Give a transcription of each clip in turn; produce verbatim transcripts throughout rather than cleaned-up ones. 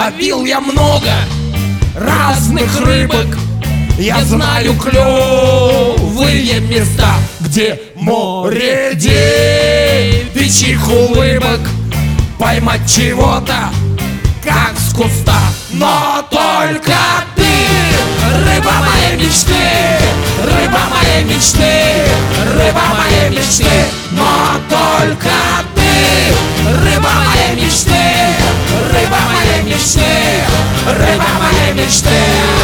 Ловил я много разных рыбок. Я знаю клёвые места, где море девичьих улыбок. Поймать чего-то, как с куста. Но только ты, рыба моей мечты, рыба моей мечты, рыба моей мечты. Но только ты, рыба моей мечты, рыба моей мечты, рыба моей мечты.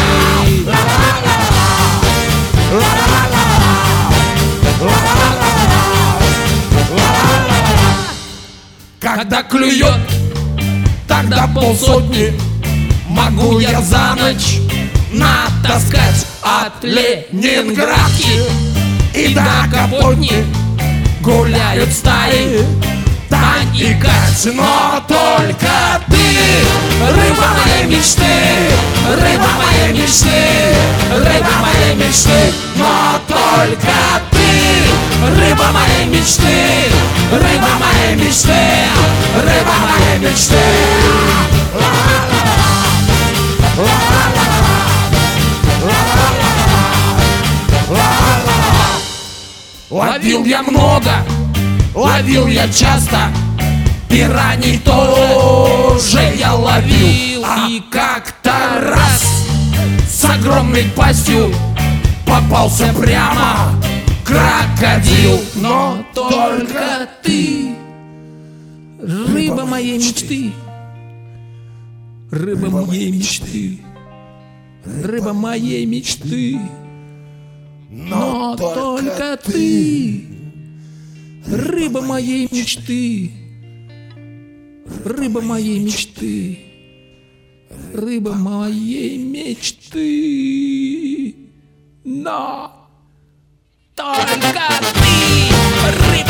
Когда клюет, тогда полсотни могу я за ночь натаскать. От Ленинградки и до Капотни гуляют стаи Тань и Кать. Но только ты, рыба моей мечты, рыба моей мечты, рыба моей мечты. Но только ты, рыба моей мечты, рыба моей мечты, рыба моей мечты. Ловил я много, ловил я часто, пираний тоже я ловил. А как-то раз с огромной пастью попался прямо крокодил. Но только ты, рыба моей мечты, рыба моей мечты, рыба моей мечты. Но только ты, рыба моей мечты, рыба моей мечты, рыба моей мечты. Но только ты, рыба